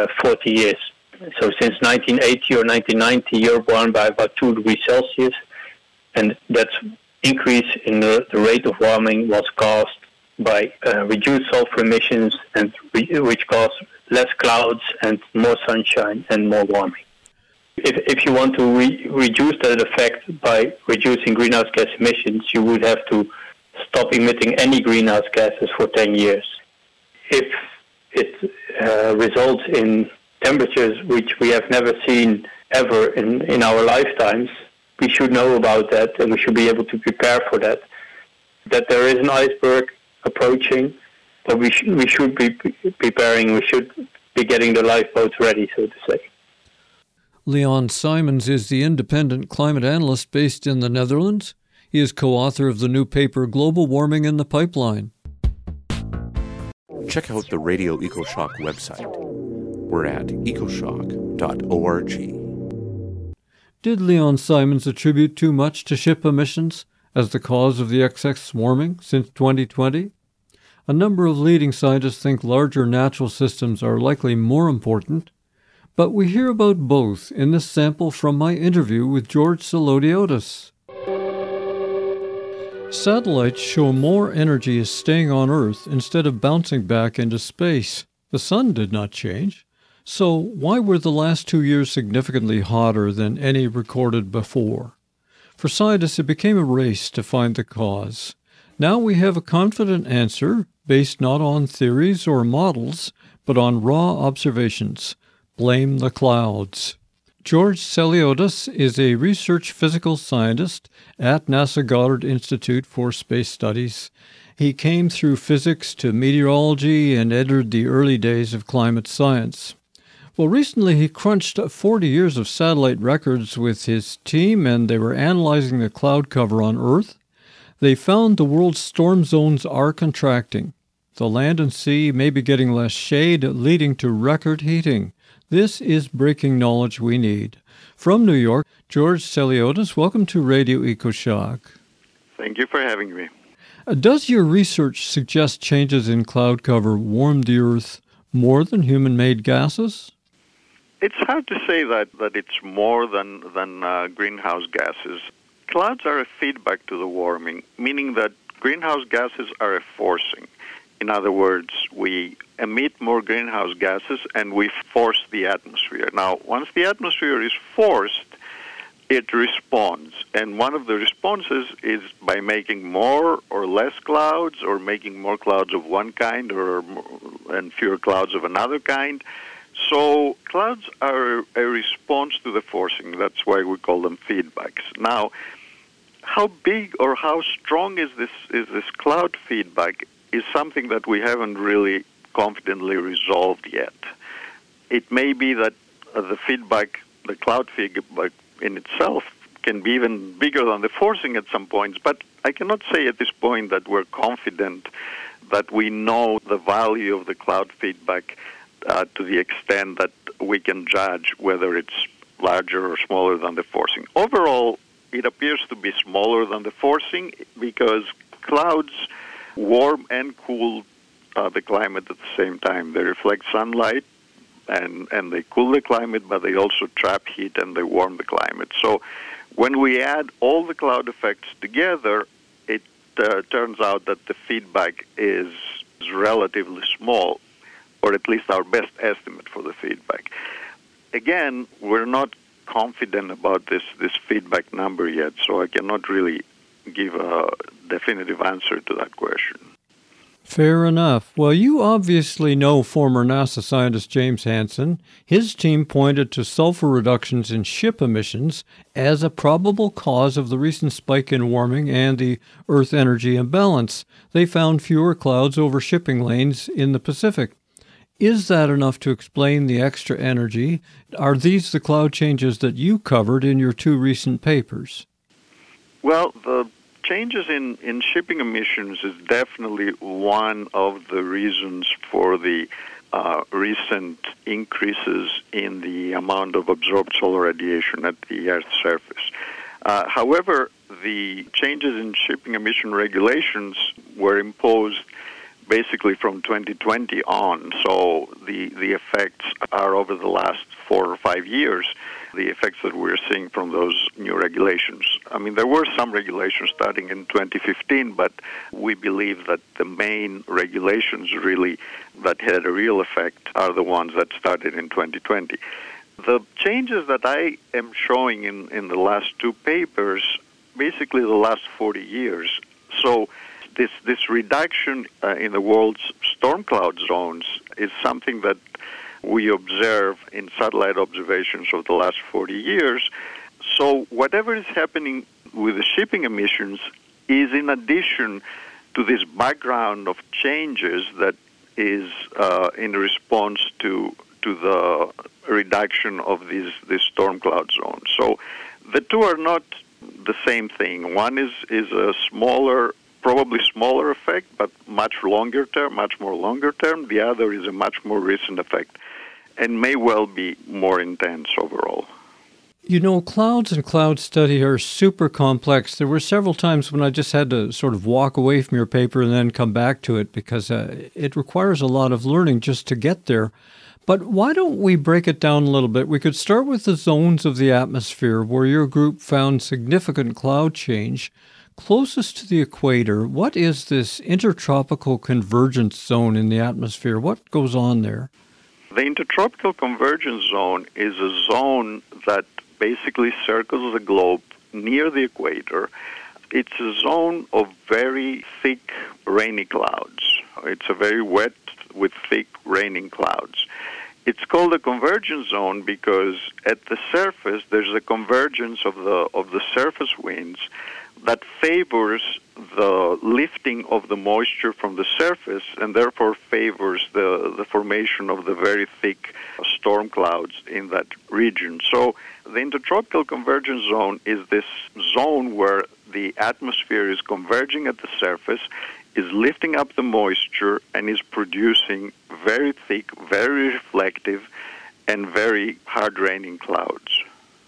40 years. So since 1980 or 1990, Europe warmed by about 2 degrees Celsius, and that increase in the rate of warming was caused by reduced sulfur emissions, and which caused less clouds and more sunshine and more warming. If you want to reduce that effect by reducing greenhouse gas emissions, you would have to stop emitting any greenhouse gases for 10 years. If it results in temperatures which we have never seen ever in our lifetimes, we should know about that, and we should be able to prepare for that. That there is an iceberg approaching, but we should be preparing. We should be getting the lifeboats ready, so to say. Leon Simons is the independent climate analyst based in the Netherlands. He is co-author of the new paper, Global Warming in the Pipeline. Check out the Radio EcoShock website. We're at ecoshock.org. Did Leon Simons attribute too much to ship emissions as the cause of the excess warming since 2020? A number of leading scientists think larger natural systems are likely more important, but we hear about both in this sample from my interview with George Selodiotis. Satellites show more energy is staying on Earth instead of bouncing back into space. The sun did not change. So why were the last 2 years significantly hotter than any recorded before? For scientists, it became a race to find the cause. Now we have a confident answer based not on theories or models, but on raw observations. Blame the clouds. George Selodiotis is a research physical scientist at NASA Goddard Institute for Space Studies. He came through physics to meteorology and entered the early days of climate science. Well, recently he crunched 40 years of satellite records with his team, and they were analyzing the cloud cover on Earth. They found the world's storm zones are contracting. The land and sea may be getting less shade, leading to record heating. This is breaking knowledge we need. From New York, George Seliotis, welcome to Radio EcoShock. Thank you for having me. Does your research suggest changes in cloud cover warm the Earth more than human-made gases? It's hard to say that it's more than greenhouse gases. Clouds are a feedback to the warming, meaning that greenhouse gases are a forcing. In other words, we emit more greenhouse gases and we force the atmosphere. Now, once the atmosphere is forced, it responds. And one of the responses is by making more or less clouds, or making more clouds of one kind and fewer clouds of another kind. So clouds are a response to the forcing. That's why we call them feedbacks. Now, how big or how strong is this cloud feedback is something that we haven't really confidently resolved yet. It may be that the cloud feedback in itself can be even bigger than the forcing at some points, but I cannot say at this point that we're confident that we know the value of the cloud feedback to the extent that we can judge whether it's larger or smaller than the forcing. Overall, it appears to be smaller than the forcing because clouds warm and cool the climate at the same time. They reflect sunlight and they cool the climate, but they also trap heat and they warm the climate. So when we add all the cloud effects together, it turns out that the feedback is relatively small, or at least our best estimate for the feedback. Again, we're not confident about this feedback number yet, so I cannot really give a definitive answer to that question. Fair enough. Well, you obviously know former NASA scientist James Hansen. His team pointed to sulfur reductions in ship emissions as a probable cause of the recent spike in warming and the Earth energy imbalance. They found fewer clouds over shipping lanes in the Pacific. Is that enough to explain the extra energy? Are these the cloud changes that you covered in your two recent papers? Well, the changes in shipping emissions is definitely one of the reasons for the recent increases in the amount of absorbed solar radiation at the Earth's surface. However, the changes in shipping emission regulations were imposed basically from 2020 on, so the effects are over the last 4 or 5 years, the effects that we're seeing from those new regulations. I mean, there were some regulations starting in 2015, but we believe that the main regulations really that had a real effect are the ones that started in 2020. The changes that I am showing in the last two papers, basically the last 40 years, so this reduction in the world's storm cloud zones is something that we observe in satellite observations of the last 40 years. So whatever is happening with the shipping emissions is in addition to this background of changes that is in response to the reduction of these storm cloud zones. So the two are not the same thing. One is a probably smaller effect, but much longer term, much more longer term. The other is a much more recent effect and may well be more intense overall. You know, clouds and cloud study are super complex. There were several times when I just had to sort of walk away from your paper and then come back to it because it requires a lot of learning just to get there. But why don't we break it down a little bit? We could start with the zones of the atmosphere where your group found significant cloud change. Closest to the equator, what is this intertropical convergence zone in the atmosphere? What goes on there? The intertropical convergence zone is a zone that basically circles the globe near the equator. It's a zone of very thick, rainy clouds. It's a very wet with thick, raining clouds. It's called a convergence zone because at the surface there's a convergence of the surface winds that favors the lifting of the moisture from the surface and therefore favors the formation of the very thick storm clouds in that region. So the intertropical convergence zone is this zone where the atmosphere is converging at the surface, is lifting up the moisture, and is producing very thick, very reflective, and very hard-raining clouds.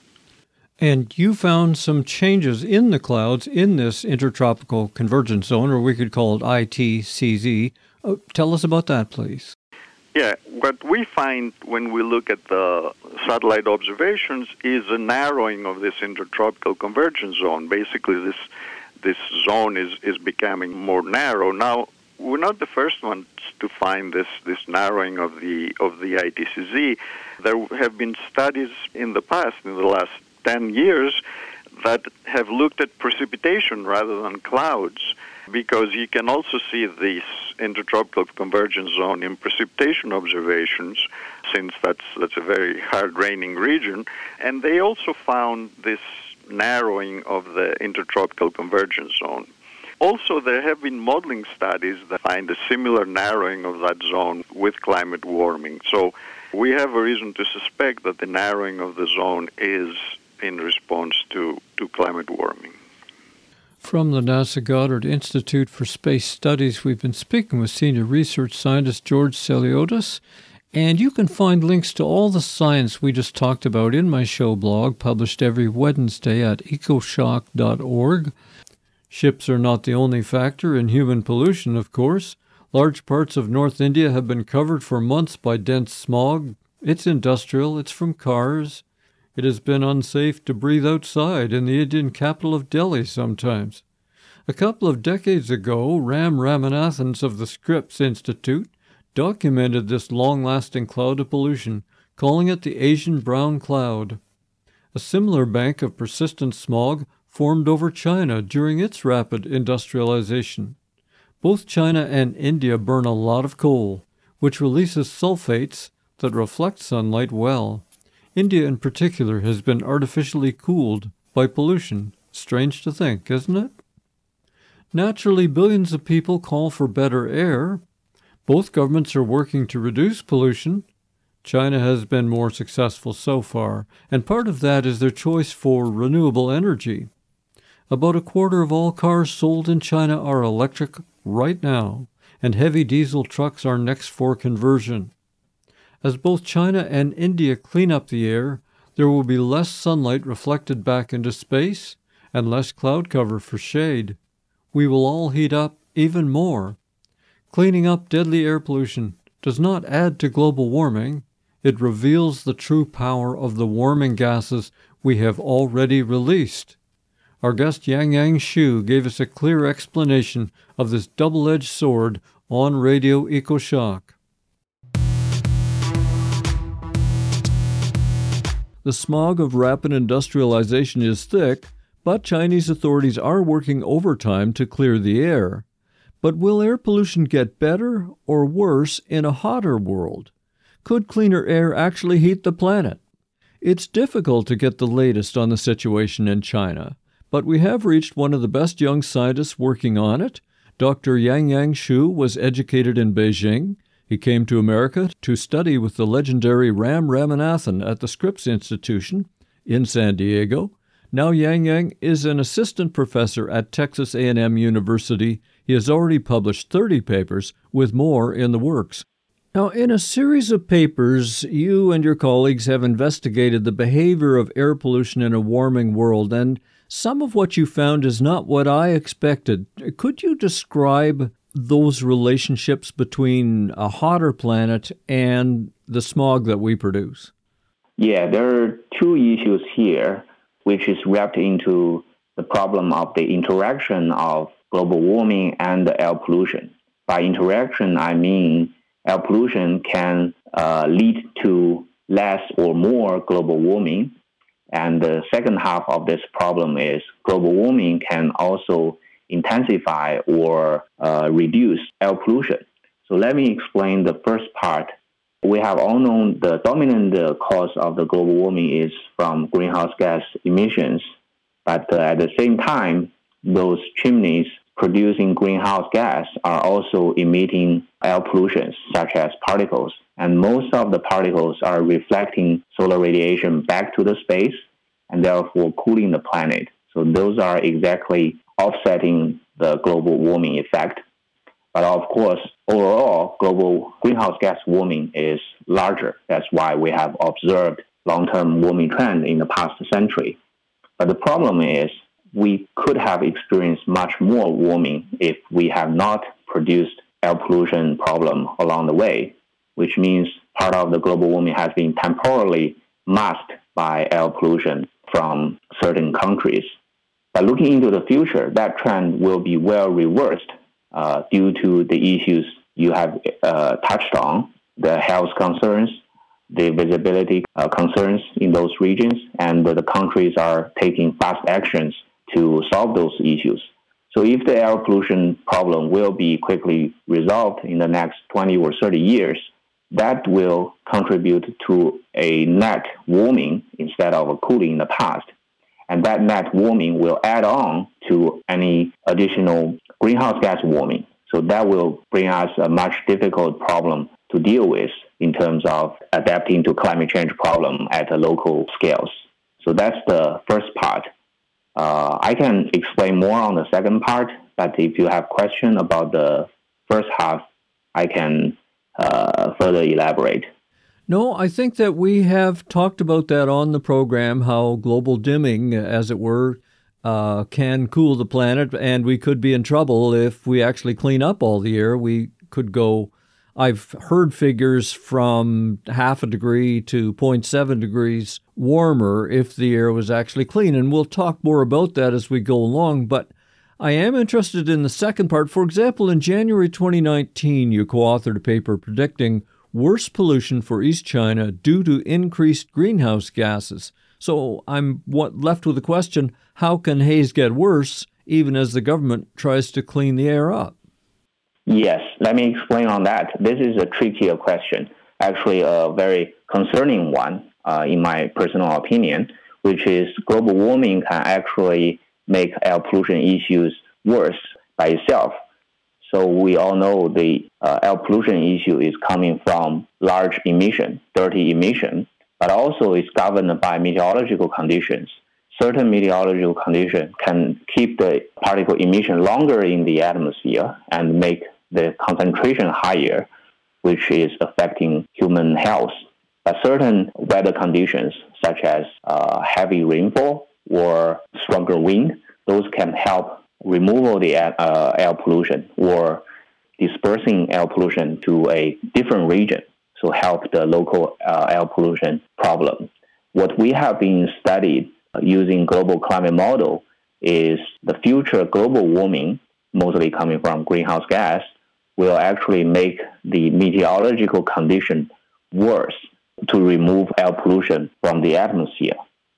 And you found some changes in the clouds in this intertropical convergence zone, or we could call it ITCZ. Tell us about that, please. Yeah, what we find when we look at the satellite observations is a narrowing of this intertropical convergence zone. Basically, this zone is becoming more narrow. Now, we're not the first ones to find this narrowing of the ITCZ. There have been studies in the past, in the last 10 years, that have looked at precipitation rather than clouds, because you can also see this intertropical convergence zone in precipitation observations, since that's a very hard-raining region. And they also found this narrowing of the intertropical convergence zone. Also, there have been modeling studies that find a similar narrowing of that zone with climate warming. So we have a reason to suspect that the narrowing of the zone is in response to climate warming. From the NASA Goddard Institute for Space Studies, we've been speaking with senior research scientist George Seliotis, and you can find links to all the science we just talked about in my show blog, published every Wednesday at ecoshock.org. Ships are not the only factor in human pollution, of course. Large parts of North India have been covered for months by dense smog. It's industrial, it's from cars. It has been unsafe to breathe outside in the Indian capital of Delhi sometimes. A couple of decades ago, Ram Ramanathan of the Scripps Institute documented this long-lasting cloud of pollution, calling it the Asian brown cloud. A similar bank of persistent smog formed over China during its rapid industrialization. Both China and India burn a lot of coal, which releases sulfates that reflect sunlight well. India in particular has been artificially cooled by pollution. Strange to think, isn't it? Naturally, billions of people call for better air. Both governments are working to reduce pollution. China has been more successful so far, and part of that is their choice for renewable energy. About a quarter of all cars sold in China are electric right now, and heavy diesel trucks are next for conversion. As both China and India clean up the air, there will be less sunlight reflected back into space and less cloud cover for shade. We will all heat up even more. Cleaning up deadly air pollution does not add to global warming. It reveals the true power of the warming gases we have already released. Our guest Yang Xu gave us a clear explanation of this double-edged sword on Radio EcoShock. The smog of rapid industrialization is thick, but Chinese authorities are working overtime to clear the air. But will air pollution get better or worse in a hotter world? Could cleaner air actually heat the planet? It's difficult to get the latest on the situation in China, but we have reached one of the best young scientists working on it. Dr. Yang Xu was educated in Beijing. He came to America to study with the legendary Ram Ramanathan at the Scripps Institution in San Diego. Now Yang is an assistant professor at Texas A&M University. He has already published 30 papers, with more in the works. Now, in a series of papers, you and your colleagues have investigated the behavior of air pollution in a warming world, and some of what you found is not what I expected. Could you describe those relationships between a hotter planet and the smog that we produce? Yeah, there are two issues here, which is wrapped into the problem of the interaction of global warming and air pollution. By interaction, I mean air pollution can lead to less or more global warming. And the second half of this problem is global warming can also intensify or reduce air pollution. So let me explain the first part. We have all known the dominant cause of the global warming is from greenhouse gas emissions. But at the same time, those chimneys producing greenhouse gas are also emitting air pollution, such as particles. And most of the particles are reflecting solar radiation back to the space and therefore cooling the planet. So those are exactly offsetting the global warming effect. But of course, overall, global greenhouse gas warming is larger. That's why we have observed long-term warming trend in the past century. But the problem is we could have experienced much more warming if we have not produced air pollution problem along the way, which means part of the global warming has been temporarily masked by air pollution from certain countries. But looking into the future, that trend will be well reversed due to the issues you have touched on, the health concerns, the visibility concerns in those regions, and the countries are taking fast actions to solve those issues. So if the air pollution problem will be quickly resolved in the next 20 or 30 years, that will contribute to a net warming instead of a cooling in the past. And that net warming will add on to any additional greenhouse gas warming. So that will bring us a much difficult problem to deal with in terms of adapting to climate change problem at the local scales. So that's the first part. I can explain more on the second part, but if you have questions about the first half, I can further elaborate. No, I think that we have talked about that on the program, how global dimming, as it were, can cool the planet, and we could be in trouble if we actually clean up all the air. We could go, I've heard figures from 0.5 degree to 0.7 degrees warmer if the air was actually clean, and we'll talk more about that as we go along, but I am interested in the second part. For example, in January 2019, you co-authored a paper predicting worse pollution for East China due to increased greenhouse gases. So I'm left with the question, how can haze get worse even as the government tries to clean the air up? Yes, let me explain on that. This is a trickier question, actually a very concerning one, in my personal opinion, which is global warming can actually make air pollution issues worse by itself. So we all know the air pollution issue is coming from large emission, dirty emission, but also is governed by meteorological conditions. Certain meteorological conditions can keep the particle emission longer in the atmosphere and make the concentration higher, which is affecting human health. But certain weather conditions, such as heavy rainfall or stronger wind, those can help removal of the air pollution or dispersing air pollution to a different region, so help the local air pollution problem. What we have been studied using global climate model is the future global warming, mostly coming from greenhouse gas, will actually make the meteorological condition worse to remove air pollution from the atmosphere.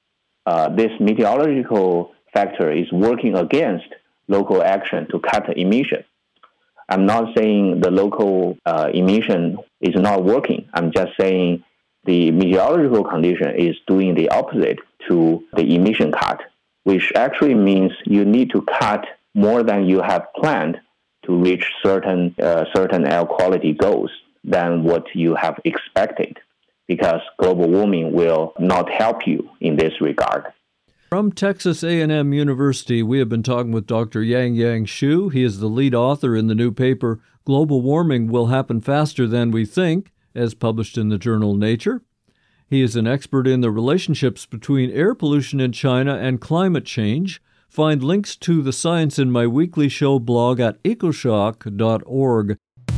This meteorological factor is working against local action to cut emission. I'm not saying the local emission is not working. I'm just saying the meteorological condition is doing the opposite to the emission cut, which actually means you need to cut more than you have planned to reach certain air quality goals than what you have expected, because global warming will not help you in this regard. From Texas A&M University, we have been talking with Dr. Yangyang Xu. He is the lead author in the new paper, Global Warming Will Happen Faster Than We Think, as published in the journal Nature. He is an expert in the relationships between air pollution in China and climate change. Find links to the Science in My Weekly Show blog at ecoshock.org.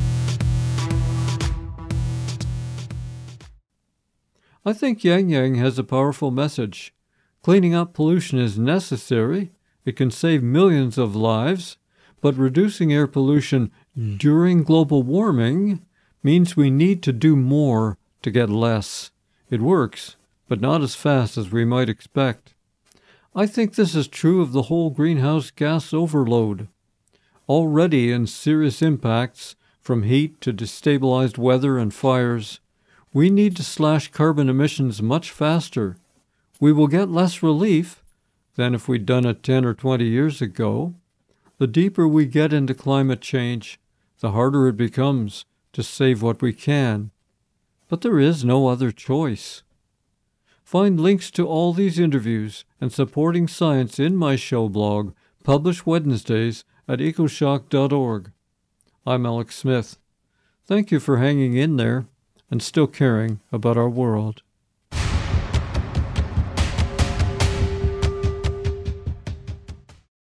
I think Yangyang has a powerful message. Cleaning up pollution is necessary. It can save millions of lives. But reducing air pollution during global warming means we need to do more to get less. It works, but not as fast as we might expect. I think this is true of the whole greenhouse gas overload. Already in serious impacts, from heat to destabilized weather and fires, we need to slash carbon emissions much faster. We will get less relief than if we'd done it 10 or 20 years ago. The deeper we get into climate change, the harder it becomes to save what we can. But there is no other choice. Find links to all these interviews and supporting science in my show blog, published Wednesdays at ecoshock.org. I'm Alex Smith. Thank you for hanging in there and still caring about our world.